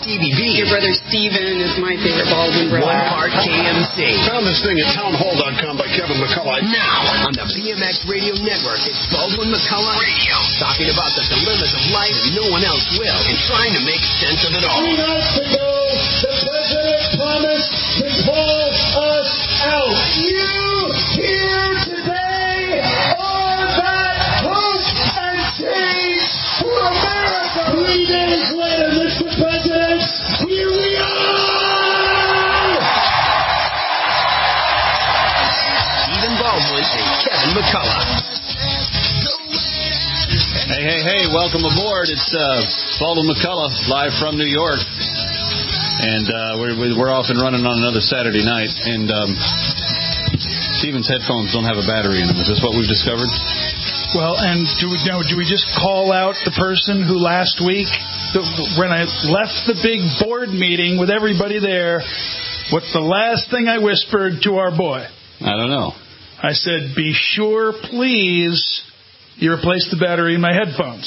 Stevie B. Your brother Steven is my favorite Baldwin brother. One part KMC. Found this thing at townhall.com by Kevin McCullough. Now, on the BMX Radio Network, it's Baldwin McCullough Radio. Talking about the dilemmas of life and no one else will, and trying to make sense of it all. 3 nights ago, the president promised to pull us out. You here today are that hope and change for America. 3 days later, Mr. President, here we are! Stephen Baldwin and Kevin McCullough. Hey, welcome aboard. It's Baldwin McCullough, live from New York. And we're off and running on another Saturday night. And Stephen's headphones don't have a battery in them. Is this what we've discovered? Well, and do we just call out the person who last week, when I left the big board meeting with everybody there, what's the last thing I whispered to our boy? I don't know. I said, be sure, please, you replace the battery in my headphones.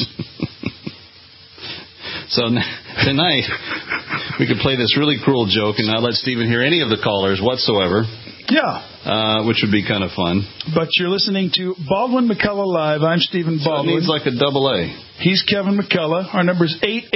So tonight, we could play this really cruel joke and not let Stephen hear any of the callers whatsoever. Yeah. Which would be kind of fun. But you're listening to Baldwin McCullough Live. I'm Stephen Baldwin. So it needs like a double A. He's Kevin McCullough. Our number is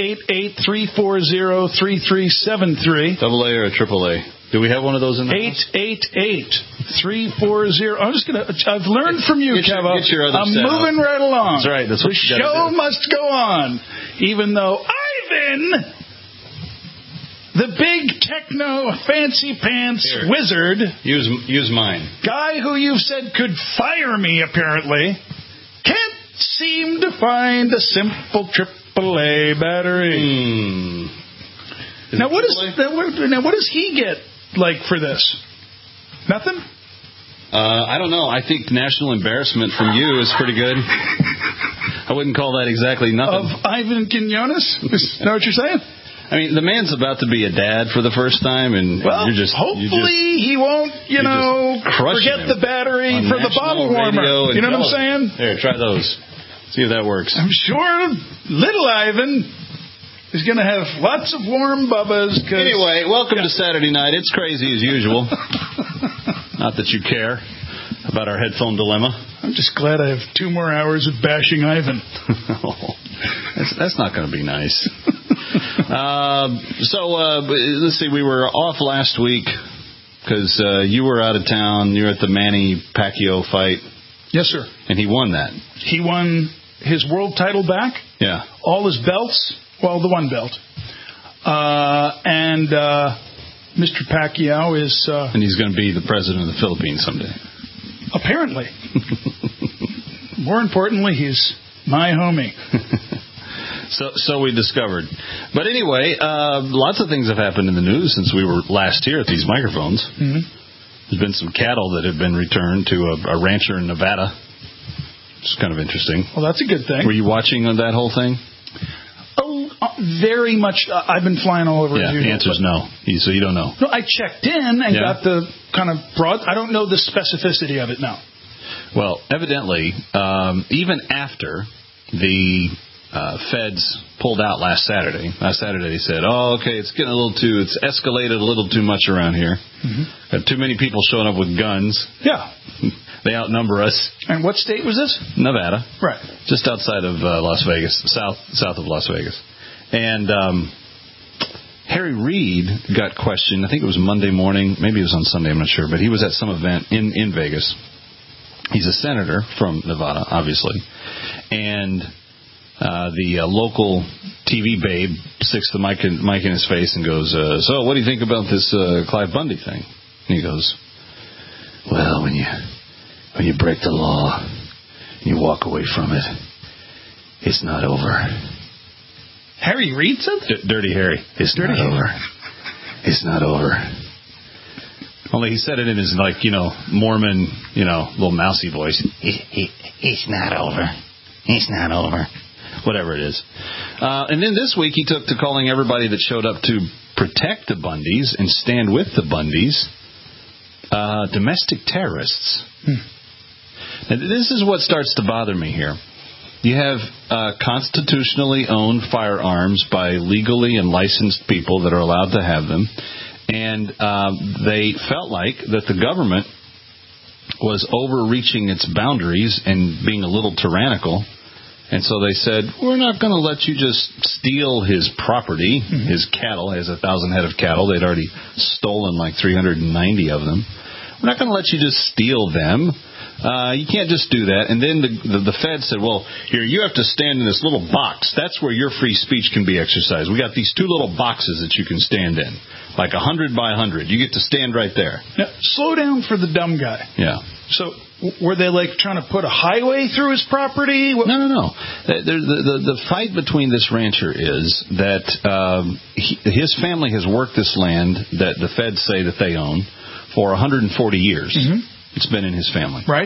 888-340-3373. Double A or a triple A? Do we have one of those in there? 888-340. I've learned from you, Kevin. I'm moving right along. That's right. That's what the show must go on. Even though Ivan, the big techno fancy pants wizard, use mine, guy who you've said could fire me apparently, can't seem to find a simple AAA battery. Now what does he get like for this? Nothing? I don't know. I think national embarrassment from you is pretty good. I wouldn't call that exactly nothing. Of Ivan Quinones? Is that what you're saying? I mean, the man's about to be a dad for the first time, and hopefully he won't, forget the battery for the bottle warmer. You know what I'm saying? Here, try those. See if that works. I'm sure little Ivan is going to have lots of warm bubbas. Anyway, welcome to Saturday night. It's crazy as usual. Not that you care about our headphone dilemma. I'm just glad I have 2 more hours of bashing Ivan. That's not going to be nice. Let's see. We were off last week because you were out of town. You were at the Manny Pacquiao fight. Yes, sir. And he won that. He won his world title back. Yeah. All his belts. Well, the one belt. And Mr. Pacquiao is... and he's going to be the president of the Philippines someday. Apparently. More importantly, he's my homie. So we discovered. But anyway, lots of things have happened in the news since we were last here at these microphones. Mm-hmm. There's been some cattle that have been returned to a rancher in Nevada. It's kind of interesting. Well, that's a good thing. Were you watching that whole thing? Oh, very much. I've been flying all over. Yeah, the answer's no. So you don't know. No, I checked in and got the kind of broad. I don't know the specificity of it now. Well, evidently, even after the feds pulled out last Saturday they said, it's escalated a little too much around here. Mm-hmm. Got too many people showing up with guns. Yeah. They outnumber us. And what state was this? Nevada. Right. Just outside of Las Vegas, south of Las Vegas. And Harry Reid got questioned. I think it was Monday morning. Maybe it was on Sunday. I'm not sure. But he was at some event in Vegas. He's a senator from Nevada, obviously. And the local TV babe sticks the mic in his face and goes, so what do you think about this Clive Bundy thing? And he goes, well, when you break the law and you walk away from it, it's not over. Harry Reid said? Dirty Harry. It's not over. It's not over. Only he said it in his, Mormon, little mousy voice. It's not over. It's not over. Whatever it is. And then this week he took to calling everybody that showed up to protect the Bundys and stand with the Bundys domestic terrorists. Now, this is what starts to bother me here. You have constitutionally owned firearms by legally and licensed people that are allowed to have them. And they felt like that the government was overreaching its boundaries and being a little tyrannical. And so they said, we're not going to let you just steal his property, his cattle. He has 1,000 head of cattle. They'd already stolen like 390 of them. We're not going to let you just steal them. You can't just do that. And then the Fed said, well, here, you have to stand in this little box. That's where your free speech can be exercised. We got these 2 little boxes that you can stand in, like 100 by 100. You get to stand right there. Now, slow down for the dumb guy. Yeah. So were they like trying to put a highway through his property? No. The fight between this rancher is that his family has worked this land that the Feds say that they own for 140 years. It's been in his family. Right.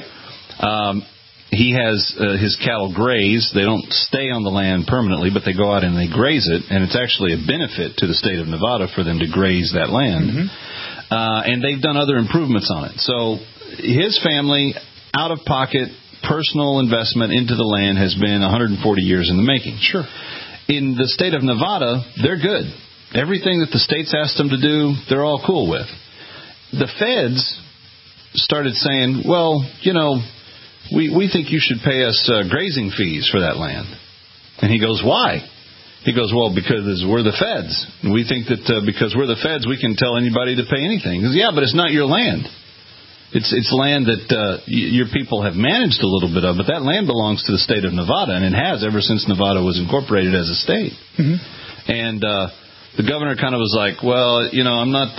He has his cattle graze. They don't stay on the land permanently, but they go out and they graze it, and it's actually a benefit to the state of Nevada for them to graze that land. And they've done other improvements on it. So his family, out-of-pocket, personal investment into the land has been 140 years in the making. Sure. In the state of Nevada, they're good. Everything that the state's asked them to do, they're all cool with. The Feds started saying, well, we think you should pay us grazing fees for that land. And he goes, why? He goes, well, because we're the Feds. And we think that because we're the Feds, we can tell anybody to pay anything. He goes, yeah, but it's not your land. It's land that your people have managed a little bit of, but that land belongs to the state of Nevada, and it has ever since Nevada was incorporated as a state. And the governor kind of was like, well, I'm not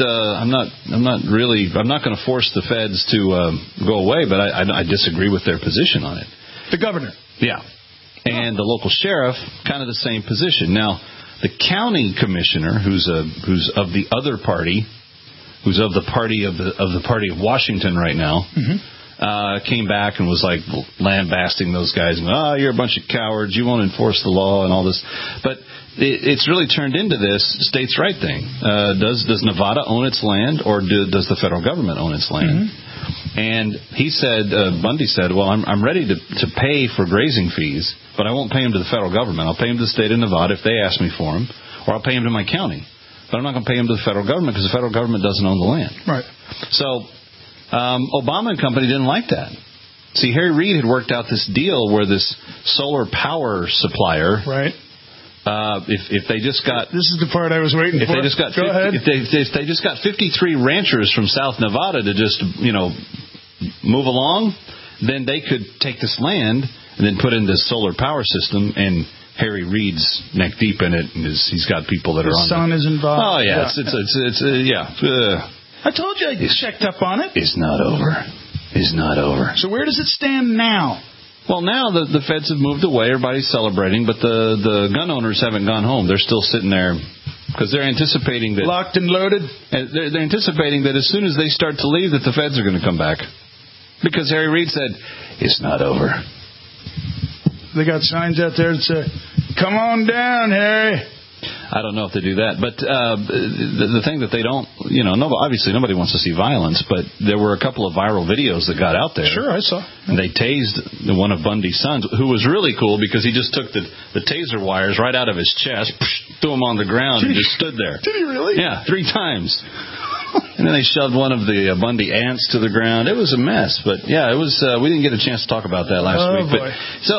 going to force the Feds to go away, but I disagree with their position on it. The governor. Yeah. And the local sheriff, kind of the same position. Now, the county commissioner, who's of the other party, who's of the party of Washington right now, came back and was like lambasting those guys. You're a bunch of cowards. You won't enforce the law and all this. But it's really turned into this states' right thing. Does Nevada own its land, or does the federal government own its land? And he said, Bundy said, well, I'm ready to pay for grazing fees, but I won't pay them to the federal government. I'll pay them to the state of Nevada if they ask me for them, or I'll pay them to my county. But I'm not going to pay them to the federal government because the federal government doesn't own the land. Right. So Obama and company didn't like that. See, Harry Reid had worked out this deal where this solar power supplier, right? If they just got, this is the part I was waiting for. They just got, if they just got 53 ranchers from South Nevada to just move along, then they could take this land and then put in this solar power system. And Harry Reid's neck deep in it, and he's got people that are on. His son is involved. Oh yeah, it's I told you I checked up on it. It's not over. It's not over. So where does it stand now? Well, now the Feds have moved away. Everybody's celebrating, but the gun owners haven't gone home. They're still sitting there because they're anticipating that locked and loaded. They're anticipating that as soon as they start to leave, that the Feds are going to come back because Harry Reid said it's not over. They got signs out there that say, "Come on down, Harry." I don't know if they do that, but the thing that they don't, obviously nobody wants to see violence, but there were a couple of viral videos that got out there. Sure, I saw. And they tased one of Bundy's sons, who was really cool because he just took the taser wires right out of his chest, threw them on the ground, and just stood there. Did he really? Yeah, 3 times. And then they shoved one of the Bundy ants to the ground. It was a mess, but yeah, it was. We didn't get a chance to talk about that last week. Boy. But, so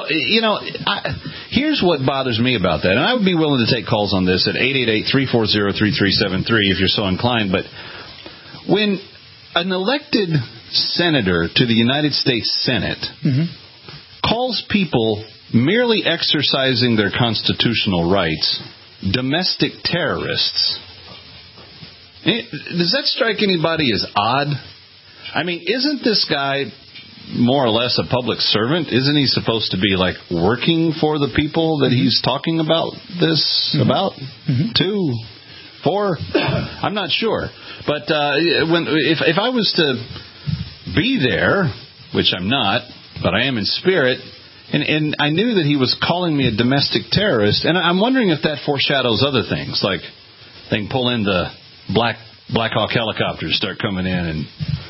here's what bothers me about that, and I would be willing to take calls on this at 888-340-3373 if you're so inclined. But when an elected senator to the United States Senate calls people merely exercising their constitutional rights domestic terrorists. Does that strike anybody as odd? I mean, isn't this guy more or less a public servant? Isn't he supposed to be like working for the people that he's talking about this about? 2, 4? I'm not sure. But if I was to be there, which I'm not, but I am in spirit, and I knew that he was calling me a domestic terrorist, and I'm wondering if that foreshadows other things, like they can pull in the Black Hawk helicopters, start coming in and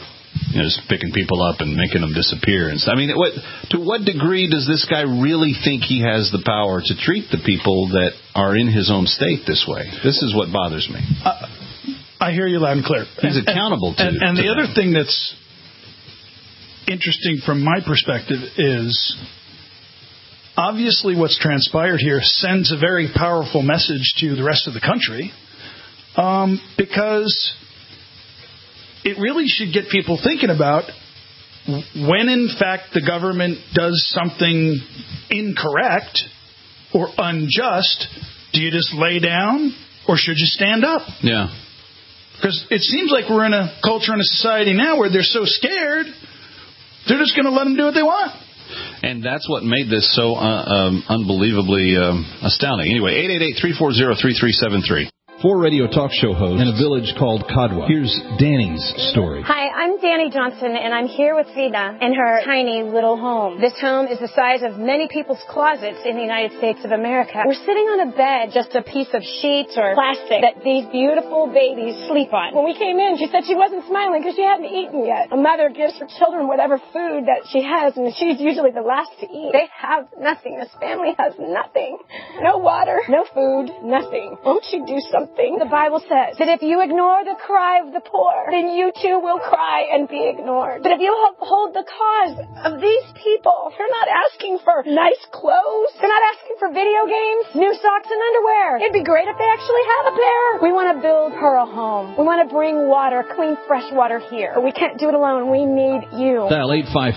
just picking people up and making them disappear. And so, I mean, to what degree does this guy really think he has the power to treat the people that are in his own state this way? This is what bothers me. I hear you loud and clear. He's accountable to And the other thing that's interesting from my perspective is obviously what's transpired here sends a very powerful message to the rest of the country, because it really should get people thinking about when, in fact, the government does something incorrect or unjust, do you just lay down or should you stand up? Yeah. Because it seems like we're in a culture and a society now where they're so scared, they're just going to let them do what they want. And that's what made this so unbelievably astounding. Anyway, 888-340-3373. 4 radio talk show hosts in a village called Kadwa. Here's Danny's story. Hi, I'm Danny Johnson, and I'm here with Vida in her tiny little home. This home is the size of many people's closets in the United States of America. We're sitting on a bed, just a piece of sheets or plastic that these beautiful babies sleep on. When we came in, she said she wasn't smiling because she hadn't eaten yet. A mother gives her children whatever food that she has, and she's usually the last to eat. They have nothing. This family has nothing. No water, no food, nothing. Won't you do something? The Bible says that if you ignore the cry of the poor, then you too will cry and be ignored. But if you uphold the cause of these people, they're not asking for nice clothes. They're not asking for video games, new socks and underwear. It'd be great if they actually have a pair. We want to build her a home. We want to bring water, clean, fresh water here. But we can't do it alone. We need you. Dial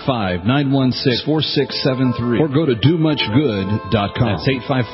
855-916-4673 or go to domuchgood.com. That's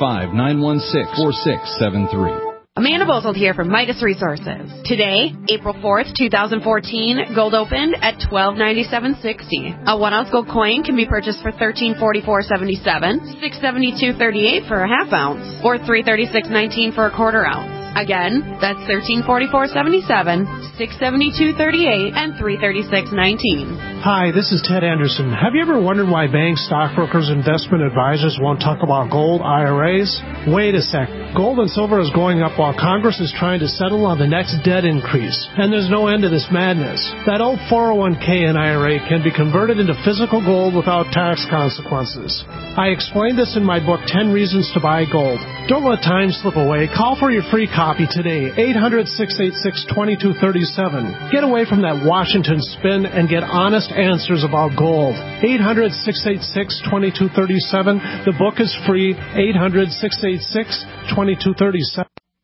855-916-4673. Amanda Bozold here from Midas Resources. Today, April 4th, 2014, gold opened at $1297.60. A 1-ounce gold coin can be purchased for $1344.77, $672.38 for a half ounce, or $336.19 for a quarter ounce. Again, that's $1344.77, $672.38, and $336.19. Hi, this is Ted Anderson. Have you ever wondered why banks, stockbrokers, investment advisors won't talk about gold IRAs? Wait a sec. Gold and silver is going up while Congress is trying to settle on the next debt increase. And there's no end to this madness. That old 401k and IRA can be converted into physical gold without tax consequences. I explained this in my book, 10 Reasons to Buy Gold. Don't let time slip away. Call for your free copy today, 800-686-2237. Get away from that Washington spin and get honest answers about gold. 800-686-2237. The book is free, 800-686-2237.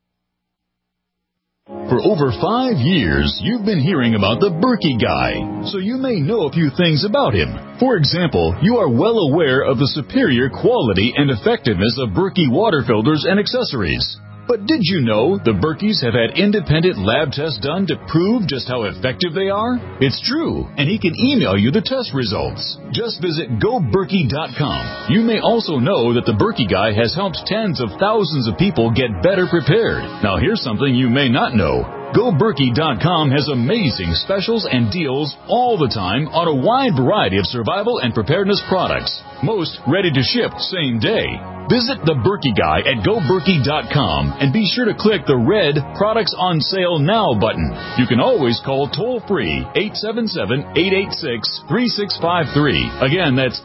For over 5 years, you've been hearing about the Berkey Guy, so you may know a few things about him. For example, you are well aware of the superior quality and effectiveness of Berkey water filters and accessories. But did you know the Berkeys have had independent lab tests done to prove just how effective they are? It's true, and he can email you the test results. Just visit GoBerkey.com. You may also know that the Berkey Guy has helped tens of thousands of people get better prepared. Now here's something you may not know. GoBerkey.com has amazing specials and deals all the time on a wide variety of survival and preparedness products. Most ready to ship same day. Visit the Berkey Guy at GoBerkey.com and be sure to click the red Products on Sale Now button. You can always call toll-free 877-886-3653. Again, that's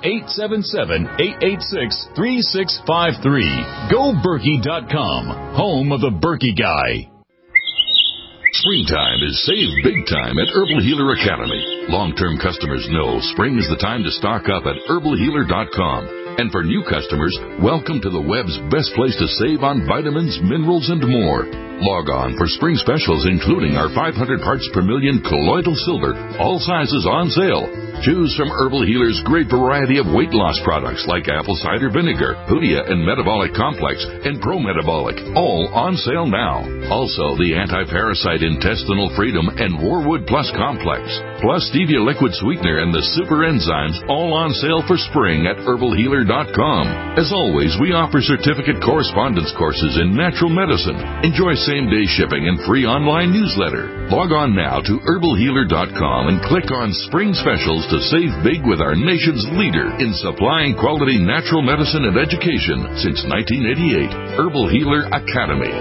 877-886-3653. GoBerkey.com, home of the Berkey Guy. Springtime is save big time at Herbal Healer Academy. Long-term customers know spring is the time to stock up at herbalhealer.com. And for new customers, welcome to the web's best place to save on vitamins, minerals, and more. Log on for spring specials, including our 500 parts per million colloidal silver, all sizes on sale. Choose from Herbal Healer's great variety of weight loss products like apple cider vinegar, Hoodia and Metabolic Complex, and Pro-Metabolic, all on sale now. Also, the anti-parasite intestinal freedom and Warwood Plus Complex, plus stevia liquid sweetener and the super enzymes, all on sale for spring at herbalhealer.com. As always, we offer certificate correspondence courses in natural medicine. Enjoy same-day shipping and free online newsletter. Log on now to herbalhealer.com and click on Spring Specials to save big with our nation's leader in supplying quality natural medicine and education since 1988, Herbal Healer Academy.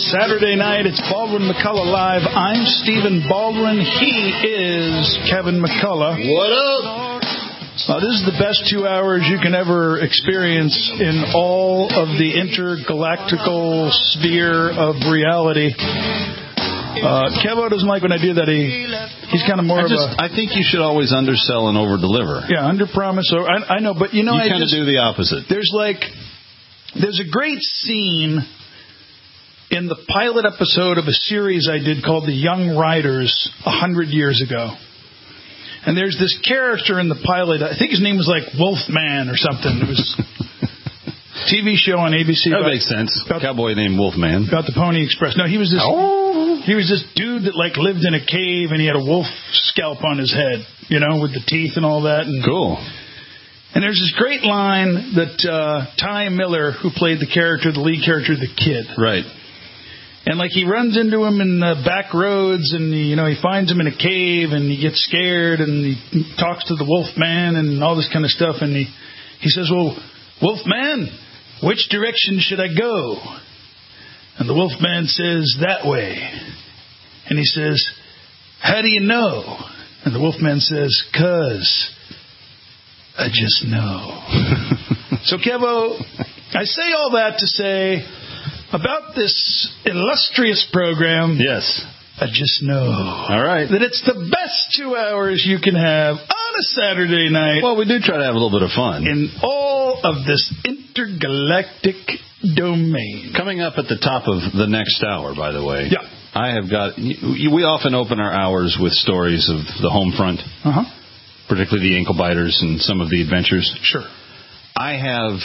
Saturday night, it's Baldwin McCullough Live. I'm Stephen Baldwin. He is Kevin McCullough. What up? This is the best 2 hours you can ever experience in all of the intergalactical sphere of reality. Kevo doesn't like when I do that. He's kind of more I think you should always undersell and overdeliver. Yeah, underpromise. I know, but you know, you kind of do the opposite. There's a great scene in the pilot episode of a series I did called The Young Riders 100 years ago. And there's this character in the pilot, I think his name was like Wolfman or something. It was a TV show on ABC. That makes sense. Cowboy named Wolfman. About the Pony Express. No, he was this dude that lived in a cave and he had a wolf scalp on his head, with the teeth and all that. And, cool. And there's this great line that Ty Miller, who played the lead character, the kid. Right. And he runs into him in the back roads, and he finds him in a cave, and he gets scared, and he talks to the wolf man and all this kind of stuff, and he says, "Well, wolf man, which direction should I go?" And the wolf man says, "That way." And he says, "How do you know?" And the wolf man says, "'Cause I just know." So, Kevo, I say all that to say, about this illustrious program, yes, I just know. All right. That it's the best 2 hours you can have on a Saturday night. Well, we do try to have a little bit of fun. In all of this intergalactic domain. Coming up at the top of the next hour, by the way. Yeah. I have got... We often open our hours with stories of the home front. Uh-huh. Particularly the ankle biters and some of the adventures. Sure. I have...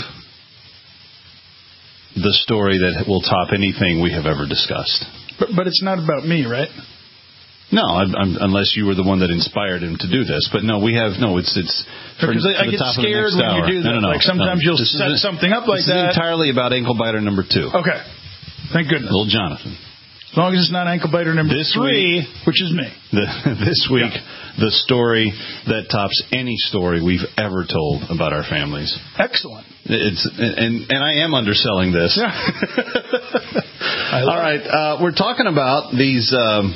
the story that will top anything we have ever discussed. But it's not about me, right? No, unless you were the one that inspired him to do this. But no, we have it's for I get scared when you do that. No. Sometimes you'll set something up like that. This is entirely about ankle biter number 2. Okay, thank goodness. Little Jonathan. As long as it's not ankle biter number 3, which is me. This week, the story that tops any story we've ever told about our families. Excellent. And I am underselling this. Yeah. All right, we're talking about these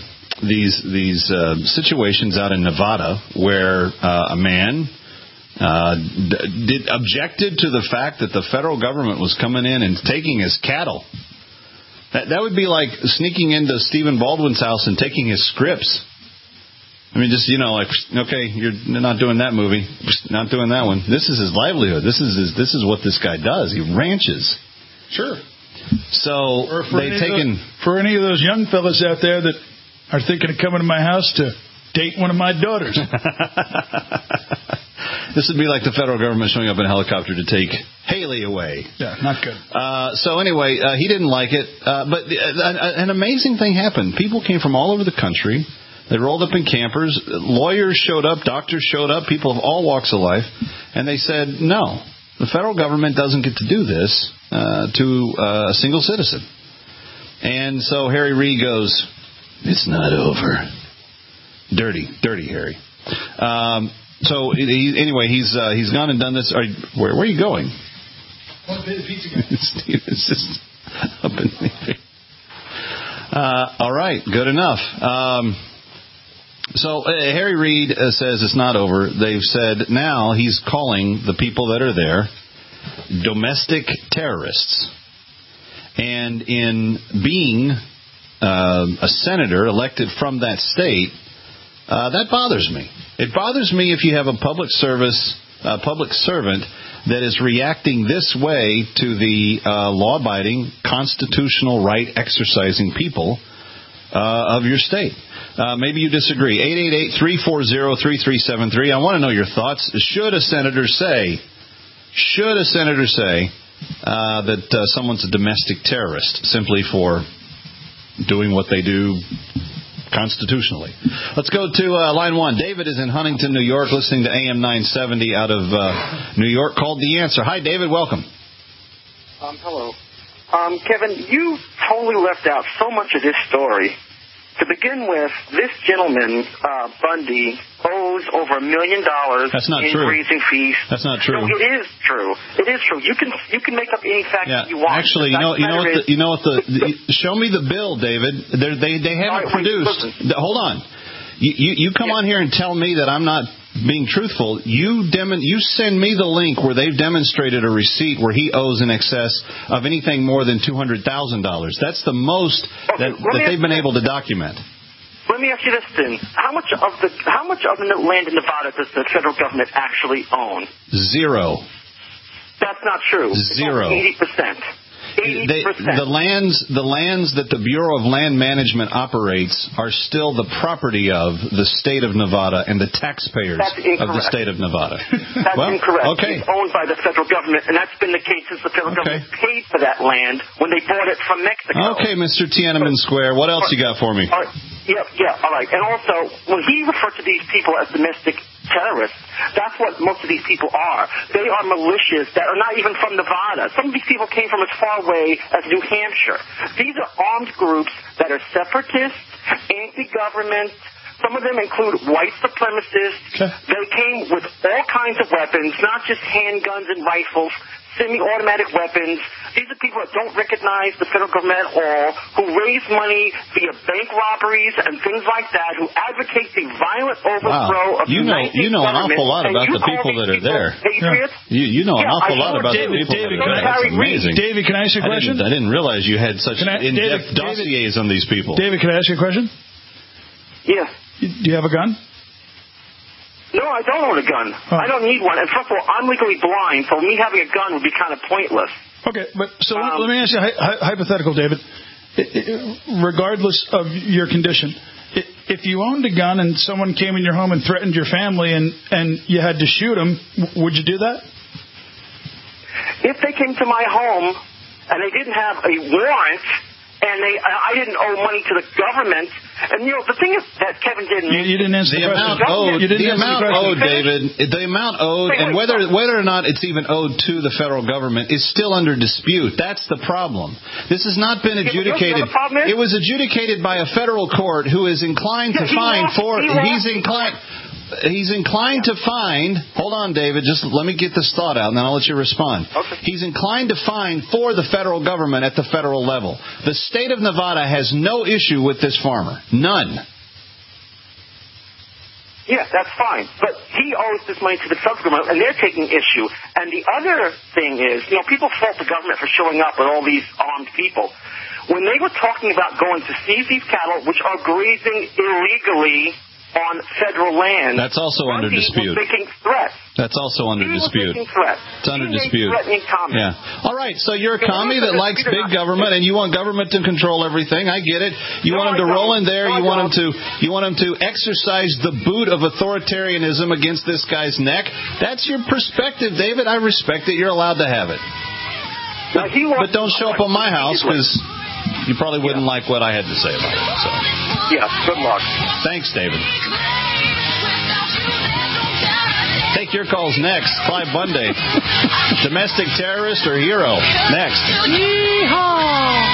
situations out in Nevada where a man objected to the fact that the federal government was coming in and taking his cattle. That would be like sneaking into Stephen Baldwin's house and taking his scripts. I mean, just, okay, you're not doing that movie, not doing that one. This is his livelihood. This is what this guy does. He ranches. Sure. So for any of those young fellas out there that are thinking of coming to my house to date one of my daughters. This would be like the federal government showing up in a helicopter to take Haley away. Yeah, not good. So anyway, he didn't like it. But an amazing thing happened. People came from all over the country. They rolled up in campers. Lawyers showed up. Doctors showed up. People of all walks of life. And they said, no, the federal government doesn't get to do this to a single citizen. And so Harry Reid goes, it's not over. Dirty Harry. So anyway, he's gone and done this. Where are you going? Steve is just up in the air. All right, good enough. So Harry Reid says it's not over. They've said now he's calling the people that are there domestic terrorists. And in being a senator elected from that state, that bothers me. It bothers me if you have a public servant that is reacting this way to the law-abiding, constitutional right exercising people of your state. Maybe you disagree. 888-340-3373. I want to know your thoughts. Should a senator say that someone's a domestic terrorist simply for doing what they do constitutionally? Let's go to line 1. David is in Huntington, New York, listening to AM 970 out of New York, called The Answer. Hi, David. Welcome. Hello. Kevin, you totally left out so much of this story To begin with, this gentleman, Bundy, owes over $1 million That's not in true. raising fees. That's not true. No, it is true. It is true. You can make up any fact that you want. Actually, you know what show me the bill, David. They haven't produced. Hold on. You come on here and tell me that I'm not being truthful. You send me the link where they've demonstrated a receipt where he owes in excess of anything more than $200,000. That's the most that they've been able to document. Let me ask you this then: how much of the land in Nevada does the federal government actually own? Zero. That's not true. Zero. 80%. 80%. The lands that the Bureau of Land Management operates are still the property of the state of Nevada and the taxpayers of the state of Nevada. That's incorrect. Okay. It's owned by the federal government, and that's been the case since the federal government paid for that land when they bought it from Mexico. Okay, Mr. Tiananmen Square, what else you got for me? All right. Yeah, all right. And also, when he referred to these people as domestic terrorists, that's what most of these people are. They are militias that are not even from Nevada. Some of these people came from as far away as New Hampshire. These are armed groups that are separatists, anti-government. Some of them include white supremacists. Okay. They came with all kinds of weapons, not just handguns and rifles, semi-automatic weapons. These are people that don't recognize the federal government at all, who raise money via bank robberies and things like that, who advocate the violent overthrow of the United States You know an government. awful lot about the people that are there. Patriots? You know an awful lot about the people that are there. That's amazing. David, can I ask you a question? I didn't realize you had such in-depth dossiers on these people. David, can I ask you a question? Yeah. Do you have a gun? No, I don't own a gun. I don't need one. And first of all, I'm legally blind, so me having a gun would be kind of pointless. Okay, but so let me ask you a hypothetical, David. Regardless of your condition, if you owned a gun and someone came in your home and threatened your family and you had to shoot them, would you do that? If they came to my home and they didn't have a warrant, and I didn't owe money to the government. And, the thing is that Kevin didn't... You didn't answer the question. The amount owed, David, the amount owed, and whether or not it's even owed to the federal government is still under dispute. That's the problem. This has not been adjudicated. It was adjudicated by a federal court who is inclined to find for... He's inclined to find... Hold on, David. Just let me get this thought out, and then I'll let you respond. Okay. He's inclined to find for the federal government at the federal level. The state of Nevada has no issue with this farmer. None. Yeah, that's fine. But he owes this money to the federal government, and they're taking issue. And the other thing is, people fault the government for showing up with all these armed people. When they were talking about going to seize these cattle, which are grazing illegally on federal land. That's also under dispute. Making threats. That's also under dispute. It's under dispute. Yeah. All right. So you're a commie that likes big government, and you want government to control everything. I get it. You want them to roll in there. You want them to exercise the boot of authoritarianism against this guy's neck. That's your perspective, David. I respect it. You're allowed to have it. But don't show up on my house because you probably wouldn't like what I had to say about it. So. Yeah, good luck. Thanks, David. Take your calls next. Clive Bundy. Domestic terrorist or hero? Next. Yeehaw!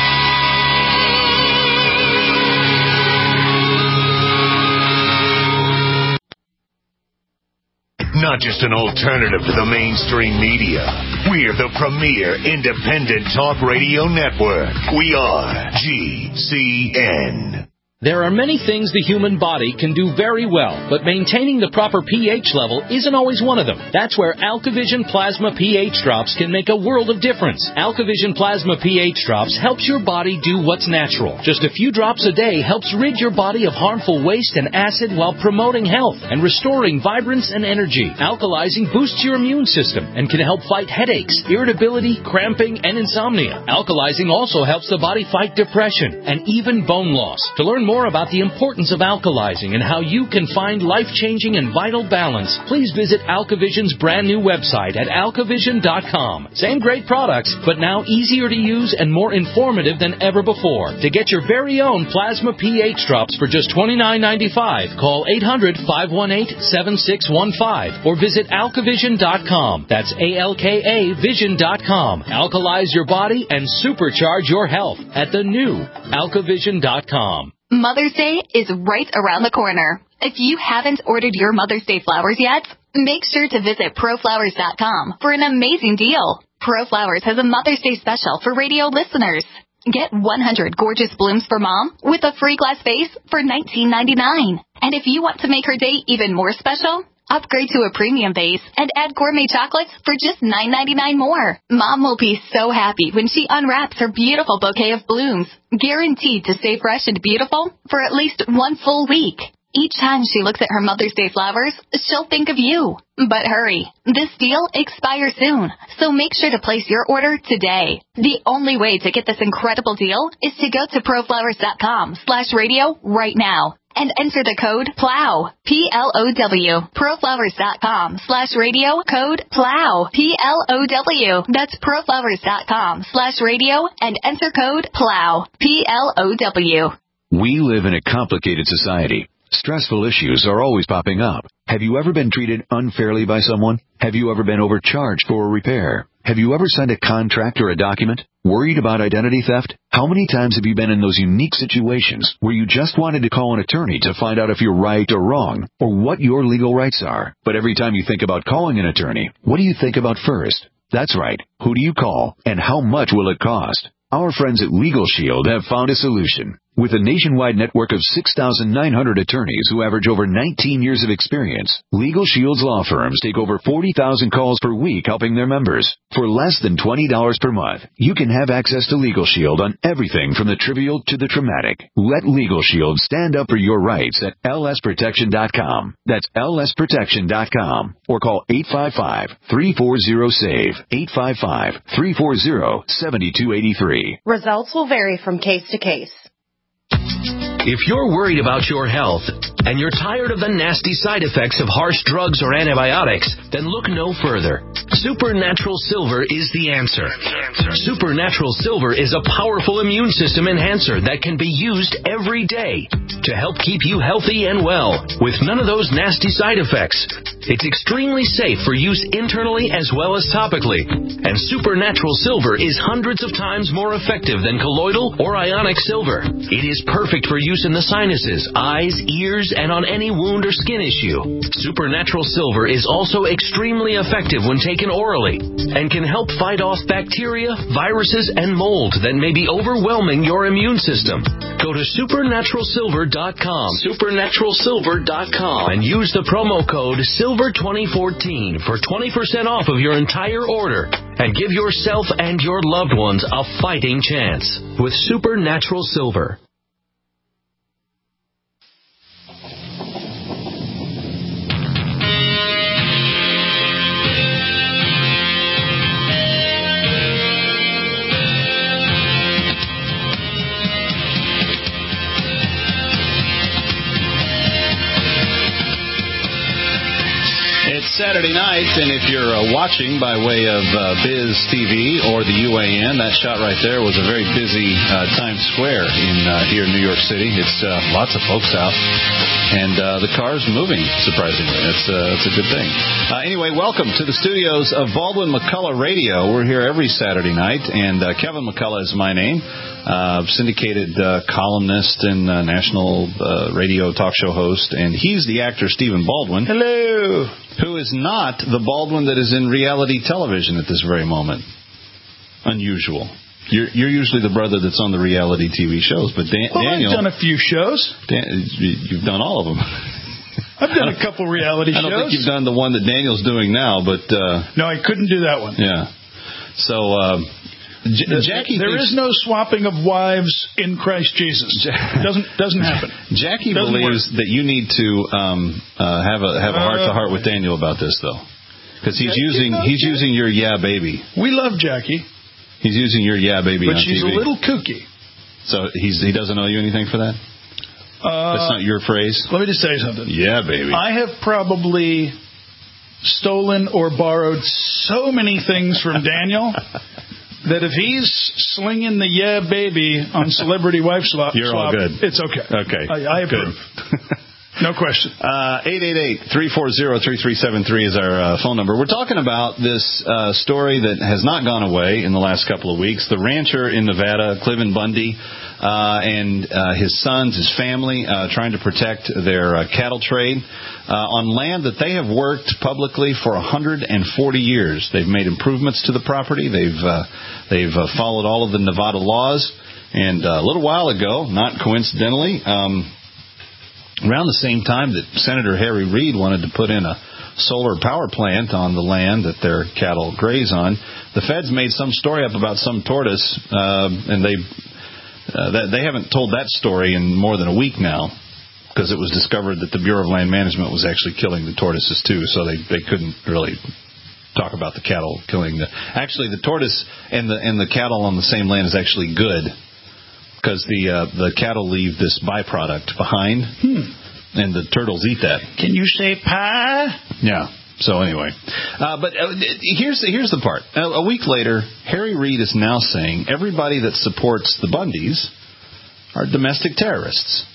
Not just an alternative to the mainstream media. We're the premier independent talk radio network. We are GCN. There are many things the human body can do very well, but maintaining the proper pH level isn't always one of them. That's where AlkaVision Plasma pH Drops can make a world of difference. AlkaVision Plasma pH Drops helps your body do what's natural. Just a few drops a day helps rid your body of harmful waste and acid while promoting health and restoring vibrance and energy. Alkalizing boosts your immune system and can help fight headaches, irritability, cramping, and insomnia. Alkalizing also helps the body fight depression and even bone loss. To learn more about the importance of alkalizing and how you can find life-changing and vital balance, please visit AlkaVision's brand new website at alkavision.com. Same great products, but now easier to use and more informative than ever before. To get your very own Plasma pH Drops for just $29.95, call 800-518-7615 or visit alkavision.com. That's ALKA Vision.com. Alkalize your body and supercharge your health at the new alkavision.com. Mother's Day is right around the corner. If you haven't ordered your Mother's Day flowers yet, make sure to visit ProFlowers.com for an amazing deal. ProFlowers has a Mother's Day special for radio listeners. Get 100 gorgeous blooms for Mom with a free glass vase for $19.99. And if you want to make her day even more special, upgrade to a premium vase and add gourmet chocolates for just $9.99 more. Mom will be so happy when she unwraps her beautiful bouquet of blooms, guaranteed to stay fresh and beautiful for at least one full week. Each time she looks at her Mother's Day flowers, she'll think of you. But hurry, this deal expires soon, so make sure to place your order today. The only way to get this incredible deal is to go to ProFlowers.com/radio right now and enter the code PLOW, P-L-O-W. ProFlowers.com/radio, code PLOW, P-L-O-W. That's ProFlowers.com/radio and enter code PLOW, P-L-O-W. We live in a complicated society. Stressful issues are always popping up. Have you ever been treated unfairly by someone? Have you ever been overcharged for a repair? Have you ever signed a contract or a document? Worried about identity theft? How many times have you been in those unique situations where you just wanted to call an attorney to find out if you're right or wrong, or what your legal rights are? But every time you think about calling an attorney, what do you think about first? That's right. Who do you call, and how much will it cost? Our friends at Legal Shield have found a solution. With a nationwide network of 6,900 attorneys who average over 19 years of experience, Legal Shield's law firms take over 40,000 calls per week helping their members. For less than $20 per month, you can have access to Legal Shield on everything from the trivial to the traumatic. Let Legal Shield stand up for your rights at lsprotection.com. That's lsprotection.com. Or call 855-340-SAVE, 855-340-7283. Results will vary from case to case. If you're worried about your health and you're tired of the nasty side effects of harsh drugs or antibiotics, then look no further. Supernatural Silver is the answer. Supernatural Silver is a powerful immune system enhancer that can be used every day to help keep you healthy and well with none of those nasty side effects. It's extremely safe for use internally as well as topically. And Supernatural Silver is hundreds of times more effective than colloidal or ionic silver. It is perfect for use in the sinuses, eyes, ears, and on any wound or skin issue. Supernatural Silver is also extremely effective when taken orally and can help fight off bacteria, viruses, and mold that may be overwhelming your immune system. Go to supernaturalsilver.com, supernaturalsilver.com, and use the promo code SILVER2014 for 20% off of your entire order and give yourself and your loved ones a fighting chance with Supernatural Silver. Saturday night, and if you're watching by way of Biz TV or the UAN, that shot right there was a very busy Times Square here in New York City. It's lots of folks out, and the car's moving, surprisingly. That's a good thing. Anyway, welcome to the studios of Baldwin McCullough Radio. We're here every Saturday night, and Kevin McCullough is my name. Syndicated columnist and national radio talk show host, and he's the actor Stephen Baldwin. Hello. Who is not the Baldwin that is in reality television at this very moment. Unusual. You're usually the brother that's on the reality TV shows, but Daniel... I've done a few shows. You've done all of them. I've done a couple reality shows. I don't think you've done the one that Daniel's doing now, but... No, I couldn't do that one. Yeah. So... Jackie there is no swapping of wives in Christ Jesus. Doesn't happen. Jackie believes that you need to have a heart-to-heart with Daniel about this, though, because he's using your yeah baby. We love Jackie. He's using your yeah baby, but on she's TV. A little kooky. So he doesn't owe you anything for that. That's not your phrase. Let me just say something. Yeah, baby. I have probably stolen or borrowed so many things from Daniel. That if he's slinging the yeah baby on Celebrity Wife Swap, you're all good. It's okay. Okay. I approve. No question. 888-340-3373 is our phone number. We're talking about this story that has not gone away in the last couple of weeks. The rancher in Nevada, Cliven Bundy, and his sons, his family, trying to protect their cattle trade on land that they have worked publicly for 140 years. They've made improvements to the property. They've followed all of the Nevada laws. And a little while ago, not coincidentally, around the same time that Senator Harry Reid wanted to put in a solar power plant on the land that their cattle graze on, the feds made some story up about some tortoise, and they haven't told that story in more than a week now, because it was discovered that the Bureau of Land Management was actually killing the tortoises too, so they couldn't really talk about the cattle killing the. Actually, the tortoise and the cattle on the same land is actually good, because the cattle leave this byproduct behind, and the turtles eat that. Can you say pie? Yeah. So anyway, but here's the part. A week later, Harry Reid is now saying everybody that supports the Bundys are domestic terrorists.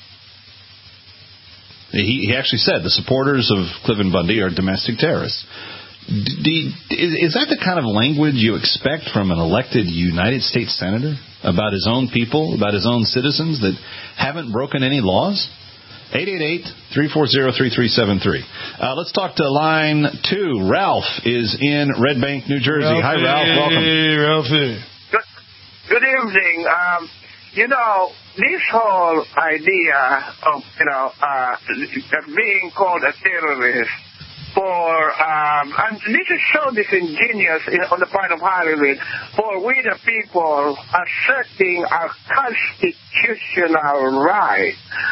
He actually said the supporters of Cliven Bundy are domestic terrorists. Is that the kind of language you expect from an elected United States senator about his own people, about his own citizens that haven't broken any laws? 888-340-3373. Let's talk to line 2. Ralph is in Red Bank, New Jersey. Ralphie. Hi, Ralph. Welcome. Hey, Ralphie. Good evening. This whole idea of, being called a terrorist and this is so disingenuous on the part of Harry Reid, for we the people asserting our constitutional right.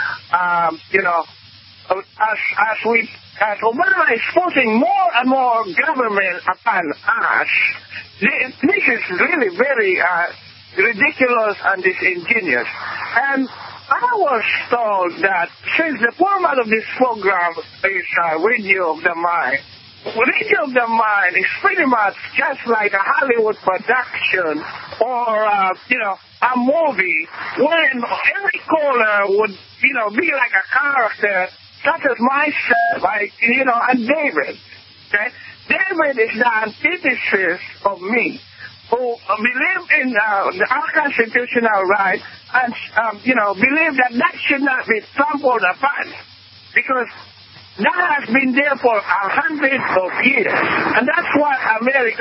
As Obama is forcing more and more government upon us, this is really very ridiculous and disingenuous. And I was told that since the format of this program is Radio of the Mind, Radio of the Mind is pretty much just like a Hollywood production or, a movie when every caller would, be like a character such as myself, and David. Okay? David is the antithesis of me, who believe in our constitutional right and, believe that should not be trampled upon, because that has been there for hundreds of years. And that's what America,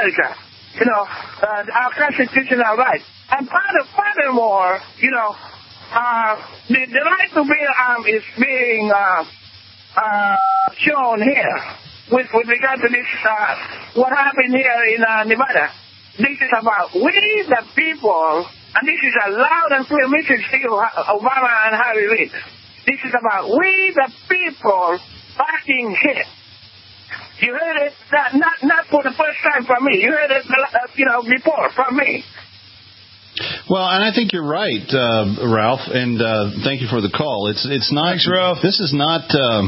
our constitutional right. And furthermore, the right to bear arms is being shown here with regard to this, what happened here in Nevada. This is about we the people, and this is a loud and clear message to Obama and Harry Reid. This is about we the people backing him. You heard it, not for the first time from me. You heard it, before from me. Well, and I think you're right, Ralph, and thank you for the call. It's not. Thanks, Ralph. This is not.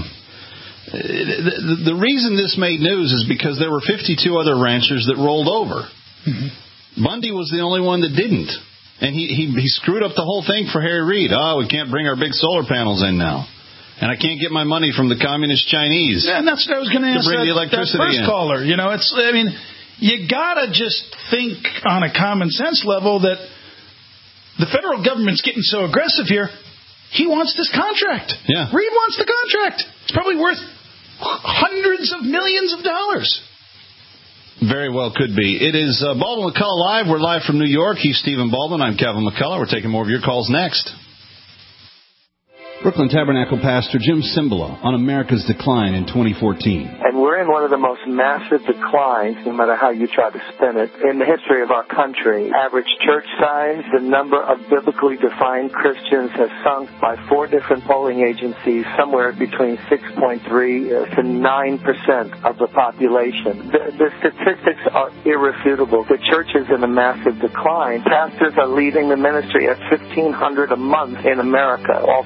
The reason this made news is because there were 52 other ranchers that rolled over. Mm-hmm. Bundy was the only one that didn't. And he screwed up the whole thing for Harry Reid. Oh, we can't bring our big solar panels in now. And I can't get my money from the communist Chinese. Yeah, and that's what I was going to ask bring the electricity that first in. caller. You got to just think on a common sense level that the federal government's getting so aggressive here. He wants this contract. Yeah. Reid wants the contract. It's probably worth hundreds of millions of dollars. Very well could be. It is Baldwin McCullough Live. We're live from New York. He's Stephen Baldwin. I'm Kevin McCullough. We're taking more of your calls next. Brooklyn Tabernacle pastor Jim Cymbala on America's decline in 2014. And we're in one of the most massive declines, no matter how you try to spin it, in the history of our country. Average church size, the number of biblically defined Christians has sunk by 4 different polling agencies, somewhere between 6.3 to 9% of the population. The statistics are irrefutable. The church is in a massive decline. Pastors are leaving the ministry at $1,500 a month in America, all 50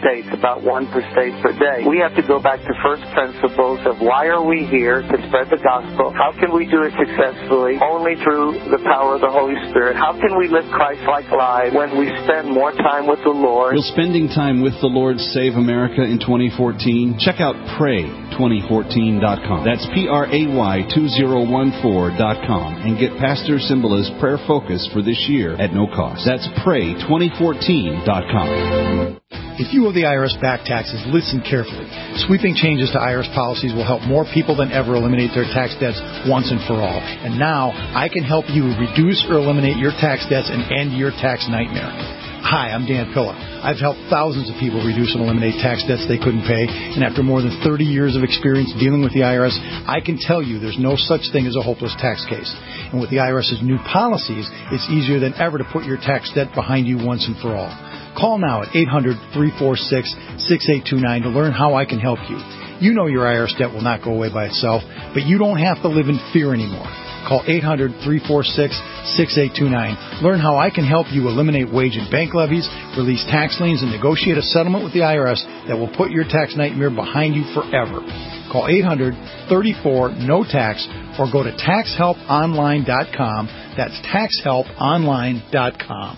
states, about one per state per day. We have to go back to first principles of why are we here to spread the gospel? How can we do it successfully? Only through the power of the Holy Spirit. How can we live Christ-like lives when we spend more time with the Lord? Will spending time with the Lord save America in 2014? Check out pray2014.com. That's PRAY2014.com and get Pastor Cymbala's prayer focus for this year at no cost. That's pray2014.com. If you owe the IRS back taxes, listen carefully. Sweeping changes to IRS policies will help more people than ever eliminate their tax debts once and for all. And now, I can help you reduce or eliminate your tax debts and end your tax nightmare. Hi, I'm Dan Pilla. I've helped thousands of people reduce and eliminate tax debts they couldn't pay, and after more than 30 years of experience dealing with the IRS, I can tell you there's no such thing as a hopeless tax case. And with the IRS's new policies, it's easier than ever to put your tax debt behind you once and for all. Call now at 800-346-6829 to learn how I can help you. You know your IRS debt will not go away by itself, but you don't have to live in fear anymore. Call 800-346-6829. Learn how I can help you eliminate wage and bank levies, release tax liens, and negotiate a settlement with the IRS that will put your tax nightmare behind you forever. Call 800-34-NO-TAX or go to taxhelponline.com. That's taxhelponline.com.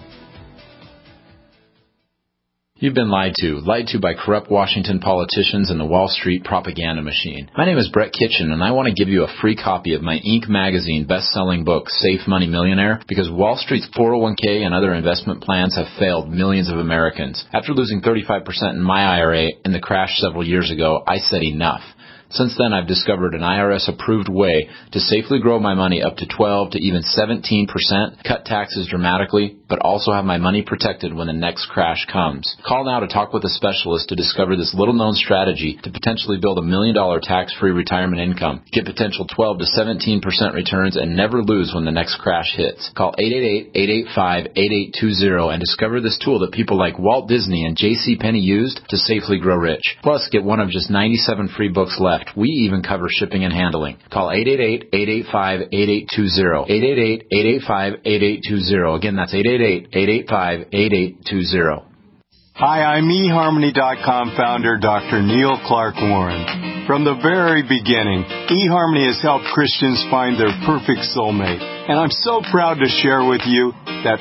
You've been lied to by corrupt Washington politicians and the Wall Street propaganda machine. My name is Brett Kitchen, and I want to give you a free copy of my Inc. magazine best-selling book, Safe Money Millionaire, because Wall Street's 401k and other investment plans have failed millions of Americans. After losing 35% in my IRA in the crash several years ago, I said enough. Since then, I've discovered an IRS-approved way to safely grow my money up to 12 to even 17%, cut taxes dramatically, but also have my money protected when the next crash comes. Call now to talk with a specialist to discover this little-known strategy to potentially build $1 million tax-free retirement income. Get potential 12 to 17% returns and never lose when the next crash hits. Call 888-885-8820 and discover this tool that people like Walt Disney and J.C. Penney used to safely grow rich. Plus, get one of just 97 free books left. We even cover shipping and handling. Call 888-885-8820. 888-885-8820. Again, that's 888-885-8820. Hi, I'm eHarmony.com founder Dr. Neil Clark Warren. From the very beginning, eHarmony has helped Christians find their perfect soulmate. And I'm so proud to share with you that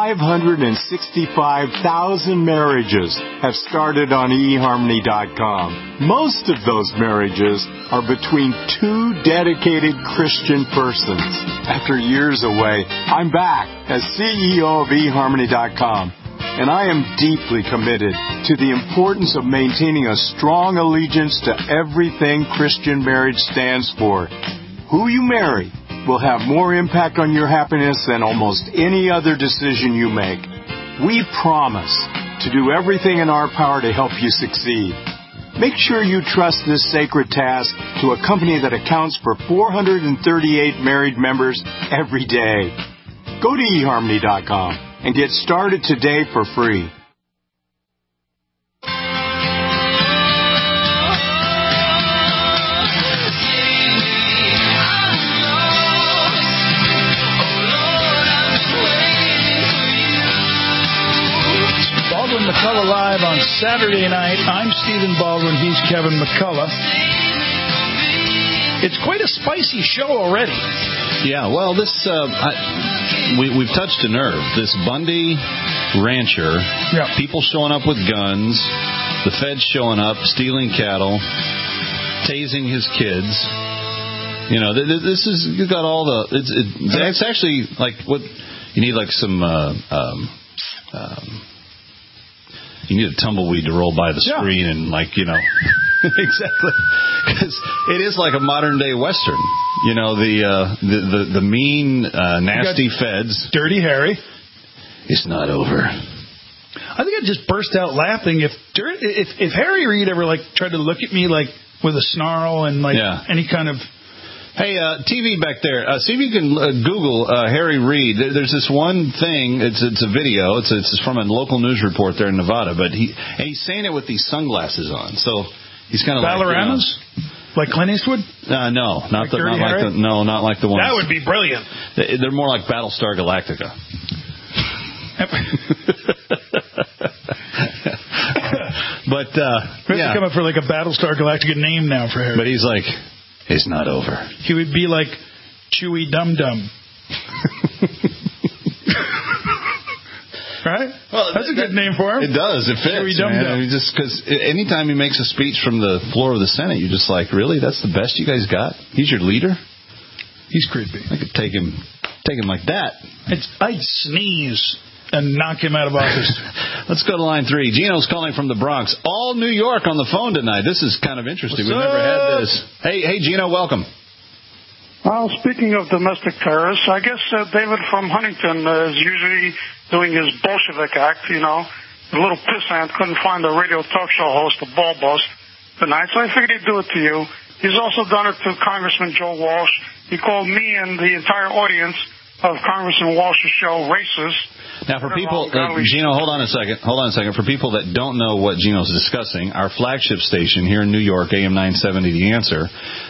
565,000 marriages have started on eHarmony.com. Most of those marriages are between two dedicated Christian persons. After years away, I'm back as CEO of eHarmony.com. And I am deeply committed to the importance of maintaining a strong allegiance to everything Christian marriage stands for. Who you marry will have more impact on your happiness than almost any other decision you make. We promise to do everything in our power to help you succeed. Make sure you trust this sacred task to a company that accounts for 438 married members every day. Go to eHarmony.com. and get started today for free. Baldwin McCullough Live on Saturday night. I'm Stephen Baldwin. He's Kevin McCullough. It's quite a spicy show already. Yeah, well, this we've touched a nerve. This Bundy rancher, people showing up with guns, the feds showing up, stealing cattle, tasing his kids. You know, this is, you've got all the, it's actually like what, you need like some, you need a tumbleweed to roll by the screen and like, you know. Exactly. Because it is like a modern day Western. You know, the mean, nasty feds. Dirty Harry. It's not over. I think I'd just burst out laughing if Harry Reid ever like tried to look at me like with a snarl and like any kind of. Hey, TV back there. See if you can Google Harry Reid. There's this one thing. It's a video. It's from a local news report there in Nevada. But he's saying it with these sunglasses on. So. He's kind of Balleramas? Like Clint Eastwood? No, not like the ones. That would be brilliant. They're more like Battlestar Galactica. But We have to come up for like a Battlestar Galactica name now for Harry. But he's like, it's not over. He would be like Chewy Dum Dum. Right? Well, that's a good name for him. It does. It fits. Chewy Dum Man. Dum. I mean, just because anytime he makes a speech from the floor of the Senate, you're just like, really? That's the best you guys got? He's your leader? He's creepy. I could take him like that. I'd sneeze and knock him out of office. Let's go to line 3. Gino's calling from the Bronx. All New York on the phone tonight. This is kind of interesting. We've never had this. Hey, Gino, welcome. Well, speaking of domestic terrorists, I guess David from Huntington is usually doing his Bolshevik act, you know. The little pissant couldn't find a radio talk show host to ball bust tonight, so I figured he'd do it to you. He's also done it to Congressman Joe Walsh. He called me and the entire audience of Congressman Walsh's show racist. Now, for people, Gino, hold on a second. For people that don't know what Gino's discussing, our flagship station here in New York, AM 970, The Answer,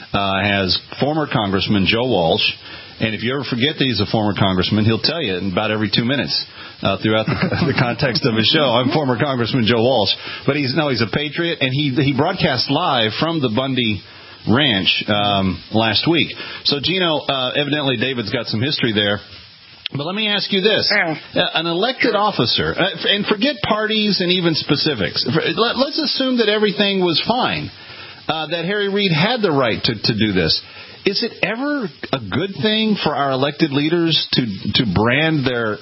has former Congressman Joe Walsh. And if you ever forget that he's a former congressman, he'll tell you in about every 2 minutes throughout the context of his show, I'm former Congressman Joe Walsh. But he's a patriot, and he broadcast live from the Bundy Ranch last week. So, Gino, evidently David's got some history there. But let me ask you this. An elected officer, and forget parties and even specifics. Let's assume that everything was fine, that Harry Reid had the right to do this. Is it ever a good thing for our elected leaders to brand their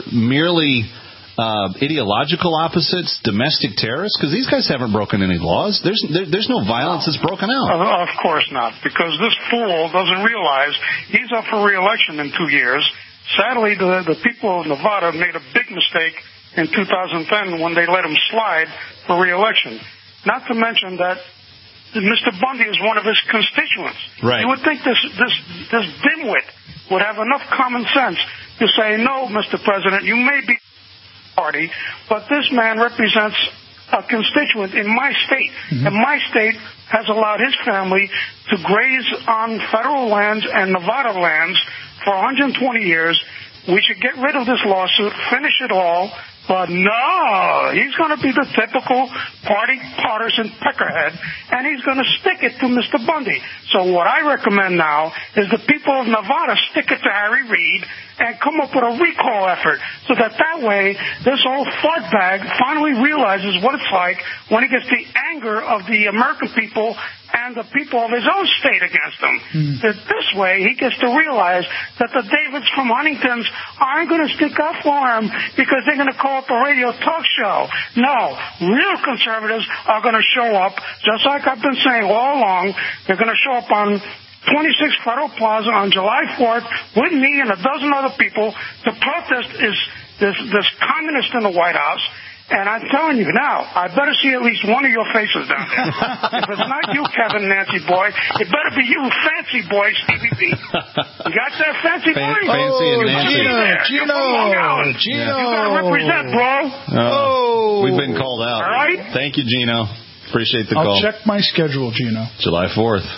merely ideological opposites domestic terrorists? Because these guys haven't broken any laws. There's no violence that's broken out. Of course not, because this fool doesn't realize he's up for re-election in 2 years. Sadly, the people of Nevada made a big mistake in 2010 when they let him slide for re-election. Not to mention that Mr. Bundy is one of his constituents. Right. You would think this dimwit would have enough common sense to say, no, Mr. President, you may be party, but this man represents a constituent in my state, and my state has allowed his family to graze on federal lands and Nevada lands for 120 years. We should get rid of this lawsuit, finish it all. But no, he's going to be the typical party partisan peckerhead, and he's going to stick it to Mr. Bundy. So what I recommend now is the people of Nevada stick it to Harry Reid and come up with a recall effort so that way this old fartbag finally realizes what it's like when he gets the anger of the American people and the people of his own state against him. That this way he gets to realize that the Davids from Huntingtons aren't going to stick up for him because they're going to call up a radio talk show. No, real conservatives are going to show up, just like I've been saying all along. They're going to show up on 26 Federal Plaza on July 4th with me and a dozen other people to protest this communist in the White House. And I'm telling you now, I better see at least one of your faces down there. If it's not you, Kevin Nancy Boy, it better be you, Fancy Boy, Stevie B. You got that, Fancy Boy? Fancy and Nancy. Gino. You gotta represent, bro. We've been called out. All right? Thank you, Gino. Appreciate the call. I'll check my schedule, Gino. July 4th.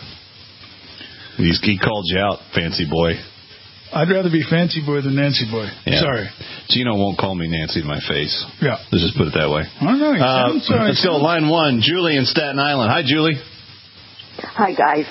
He called you out, Fancy Boy. I'd rather be Fancy Boy than Nancy Boy. Yeah. Sorry. Gino won't call me Nancy to my face. Yeah. Let's just put it that way. I don't know. Let's go line 1. Julie in Staten Island. Hi, Julie. Hi, guys.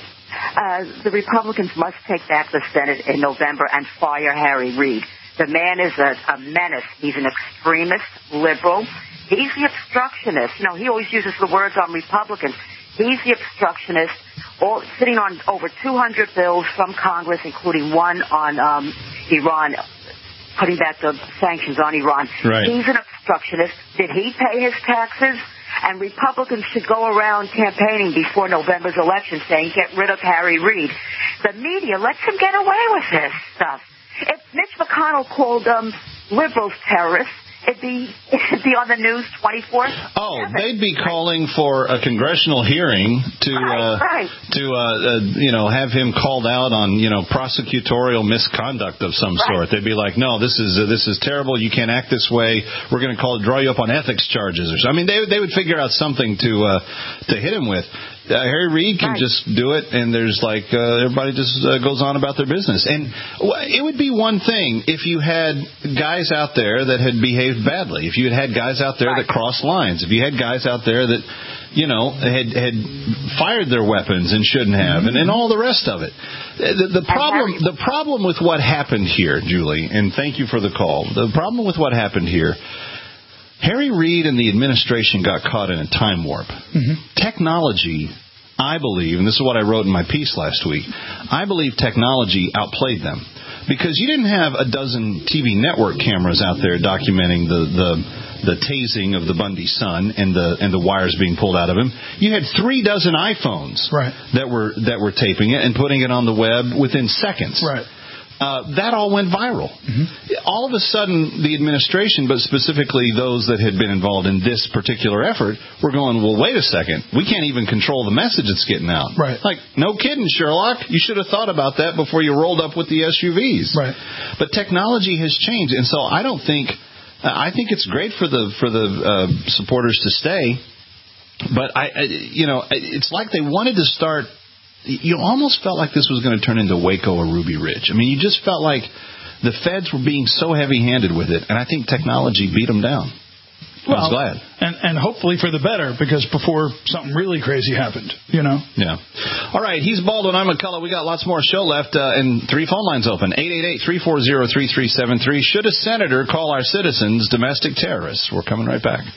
The Republicans must take back the Senate in November and fire Harry Reid. The man is a menace. He's an extremist, liberal. He's the obstructionist. You know, he always uses the words on Republicans. He's the obstructionist, sitting on over 200 bills from Congress, including one on Iran, putting back the sanctions on Iran. Right. He's an obstructionist. Did he pay his taxes? And Republicans should go around campaigning before November's election saying, get rid of Harry Reid. The media lets him get away with this stuff. If Mitch McConnell called liberals terrorists, it'd be on the news 24/7. Oh, they'd be calling for a congressional hearing to have him called out on prosecutorial misconduct of some sort. They'd be like, no, this is terrible. You can't act this way. We're going to draw you up on ethics charges or something. I mean, they would figure out something to hit him with. Harry Reid can just do it, and there's everybody just goes on about their business. And it would be one thing if you had guys out there that had behaved behaved badly, if you had guys out there that crossed lines, if you had guys out there that, had fired their weapons and shouldn't have, and all the rest of it. The problem with what happened here, Julie, and thank you for the call. The problem with what happened here, Harry Reid and the administration got caught in a time warp. Technology, I believe, and this is what I wrote in my piece last week, I believe technology outplayed them. Because you didn't have a dozen TV network cameras out there documenting the tasing of the Bundy son and the wires being pulled out of him. You had 36 iPhones that were taping it and putting it on the web within seconds. Right. That all went viral. All of a sudden, the administration, but specifically those that had been involved in this particular effort, were going, well, wait a second. We can't even control the message that's getting out. Right. Like, no kidding, Sherlock. You should have thought about that before you rolled up with the SUVs. Right. But technology has changed, and so I think it's great for the supporters to stay, but it's like they wanted to start. You almost felt like this was going to turn into Waco or Ruby Ridge. I mean, you just felt like the feds were being so heavy-handed with it, and I think technology beat them down. I was glad. And hopefully for the better, because before something really crazy happened, Yeah. All right, he's Baldwin. I'm McCullough. We got lots more show left, and 3 phone lines open. 888-340-3373. Should a senator call our citizens domestic terrorists? We're coming right back.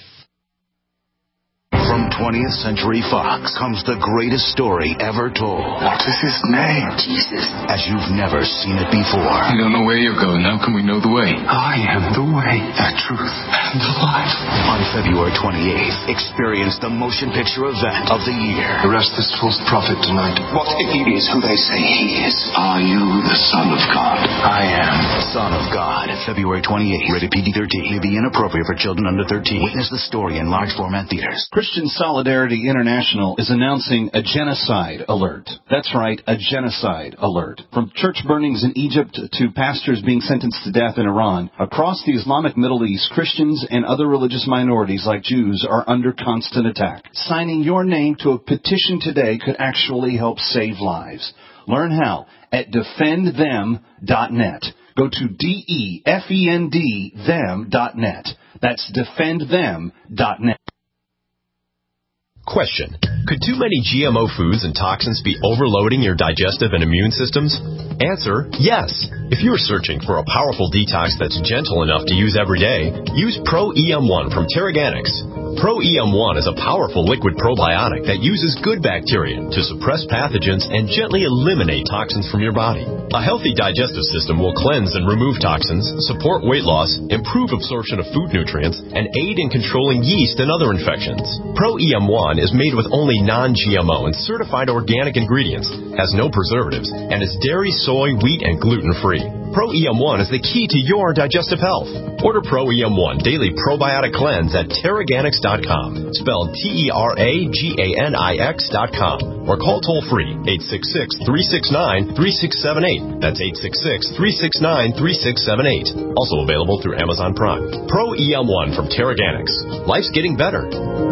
From 20th Century Fox comes the greatest story ever told. What is his name? Jesus. As you've never seen it before. We don't know where you're going. How can we know the way? I am the way, the truth, and the life. On February 28th, experience the motion picture event of the year. Arrest this false prophet tonight. What if he is who they say he is? Are you the Son of God? I am. Son of God. February 28th. Rated PG-13. May be inappropriate for children under 13. Witness the story in large format theaters. Christian Solidarity International is announcing a genocide alert. That's right, a genocide alert. From church burnings in Egypt to pastors being sentenced to death in Iran, across the Islamic Middle East, Christians and other religious minorities like Jews are under constant attack. Signing your name to a petition today could actually help save lives. Learn how at defendthem.net. Go to DEFEND them.net. That's defendthem.net. Question. Could too many GMO foods and toxins be overloading your digestive and immune systems? Answer, yes. If you're searching for a powerful detox that's gentle enough to use every day, use Pro-EM1 from Terraganics. Pro-EM1 is a powerful liquid probiotic that uses good bacteria to suppress pathogens and gently eliminate toxins from your body. A healthy digestive system will cleanse and remove toxins, support weight loss, improve absorption of food nutrients, and aid in controlling yeast and other infections. Pro-EM1 is made with only non-GMO and certified organic ingredients, has no preservatives, and is dairy, soy, wheat, and gluten-free. Pro-EM1 is the key to your digestive health. Order Pro-EM1 Daily Probiotic Cleanse at Terraganics.com, spelled Terraganix.com, or call toll-free 866-369-3678. That's 866-369-3678. Also available through Amazon Prime. Pro-EM1 from Terraganics. Life's getting better.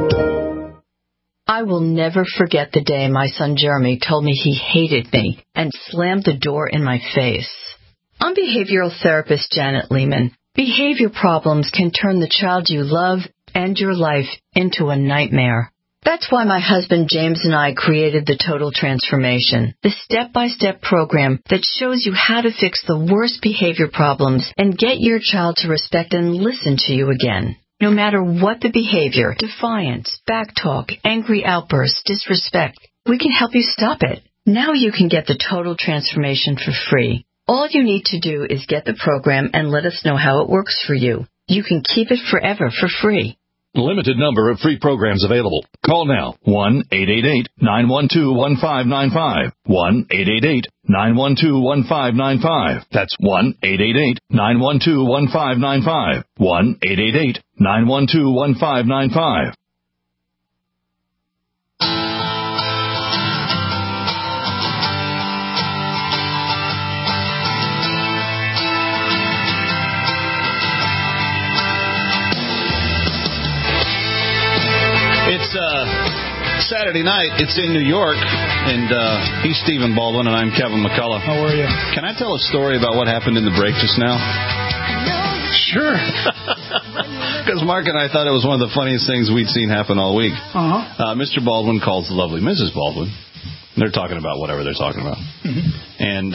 I will never forget the day my son Jeremy told me he hated me and slammed the door in my face. I'm behavioral therapist Janet Lehman. Behavior problems can turn the child you love and your life into a nightmare. That's why my husband James and I created the Total Transformation, the step-by-step program that shows you how to fix the worst behavior problems and get your child to respect and listen to you again. No matter what the behavior, defiance, backtalk, angry outbursts, disrespect, we can help you stop it. Now you can get the Total Transformation for free. All you need to do is get the program and let us know how it works for you. You can keep it forever for free. Limited number of free programs available. Call now. 1-888-912-1595. 1-888-912-1595. That's 1-888-912-1595. 1-888-912-1595. It's Saturday night. It's in New York, and he's Stephen Baldwin, and I'm Kevin McCullough. How are you? Can I tell a story about what happened in the break just now? Sure. Because Mark and I thought it was one of the funniest things we'd seen happen all week. Mr. Baldwin calls the lovely Mrs. Baldwin. They're talking about whatever they're talking about. And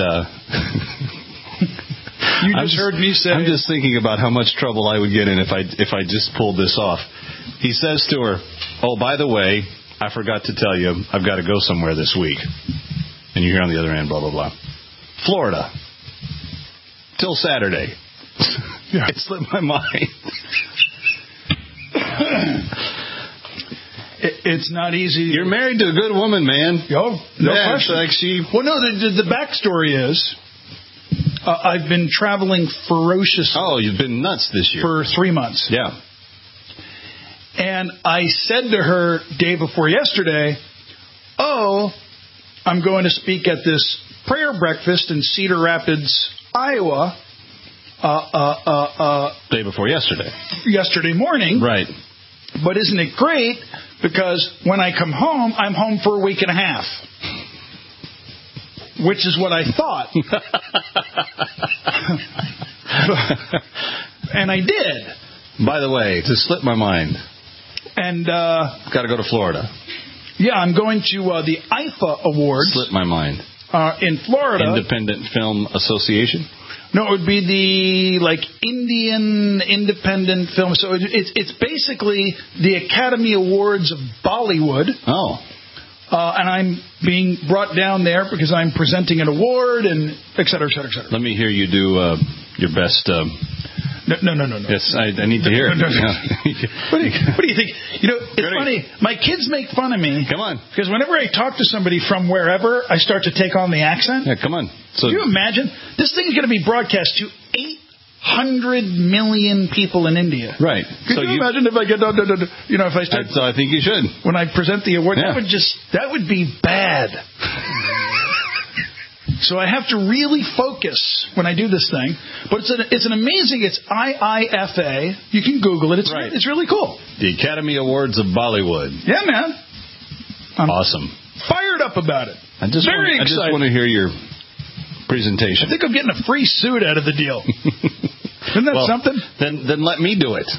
you just heard me say... I'm just thinking about how much trouble I would get in if I just pulled this off. He says to her, oh, by the way, I forgot to tell you, I've got to go somewhere this week. And you hear on the other end, blah, blah, blah. Florida. Till Saturday. Yeah. It slipped my mind. It's not easy. You're married to a good woman, man. No question. Like well, no, the backstory is I've been traveling ferociously. Oh, you've been nuts this year. For 3 months. Yeah. And I said to her day before yesterday, I'm going to speak at this prayer breakfast in Cedar Rapids, Iowa. Day before yesterday. Yesterday morning. Right. But isn't it great? Because when I come home, I'm home for a week and a half. Which is what I thought. And I did. By the way, to slip my mind. And got to go to Florida. Yeah, I'm going to the IFA Awards. Slip my mind. In Florida. Independent Film Association? No, it would be the Indian Independent Film. So it's basically the Academy Awards of Bollywood. Oh. And I'm being brought down there because I'm presenting an award and et cetera, et cetera, et cetera. Let me hear you do your best. No. Yes, I need to hear it. What do you think? It's funny. My kids make fun of me. Come on. Because whenever I talk to somebody from wherever, I start to take on the accent. Yeah, come on. Can you imagine? This thing is going to be broadcast to 800 million people in India. Right. Could you imagine if I get if I start? So I think you should. When I present the award, yeah. that would be bad. So I have to really focus when I do this thing. But it's an amazing. It's IIFA. You can Google it. It's really cool. The Academy Awards of Bollywood. Yeah, man. I'm awesome. Fired up about it. I just want to hear your presentation. I think I'm getting a free suit out of the deal. Isn't that something? Then let me do it.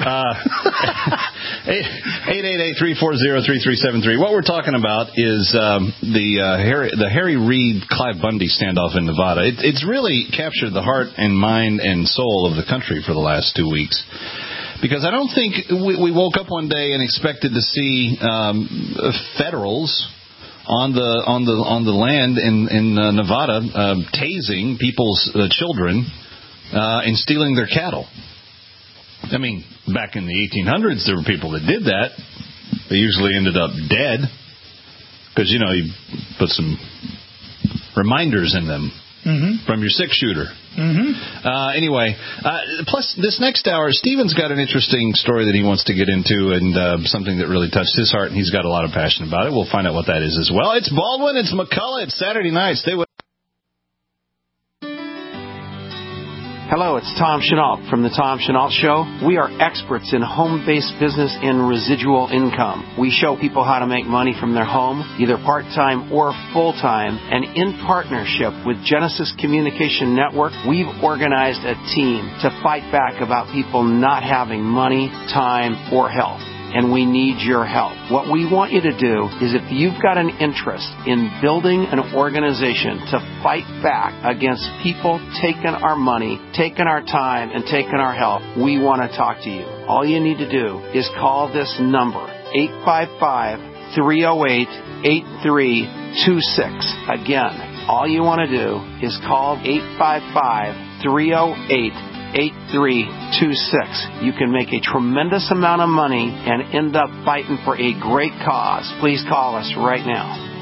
888-340-3373. What we're talking about is the Harry Reid Clive Bundy standoff in Nevada. It's really captured the heart and mind and soul of the country for the last 2 weeks. Because I don't think we woke up one day and expected to see federals on the land in Nevada tasing people's children and stealing their cattle. I mean, back in the 1800s, there were people that did that. They usually ended up dead because, you put some reminders in them from your six-shooter. Anyway, plus this next hour, Stephen's got an interesting story that he wants to get into and something that really touched his heart, and he's got a lot of passion about it. We'll find out what that is as well. It's Baldwin. It's McCullough. It's Saturday night. Stay with Hello, it's Tom Chenault from The Tom Chenault Show. We are experts in home-based business and residual income. We show people how to make money from their home, either part-time or full-time, and in partnership with Genesis Communication Network, we've organized a team to fight back about people not having money, time, or health. And we need your help. What we want you to do is if you've got an interest in building an organization to fight back against people taking our money, taking our time, and taking our health, we want to talk to you. All you need to do is call this number, 855-308-8326. Again, all you want to do is call 855-308-8326. You can make a tremendous amount of money and end up fighting for a great cause. Please call us right now.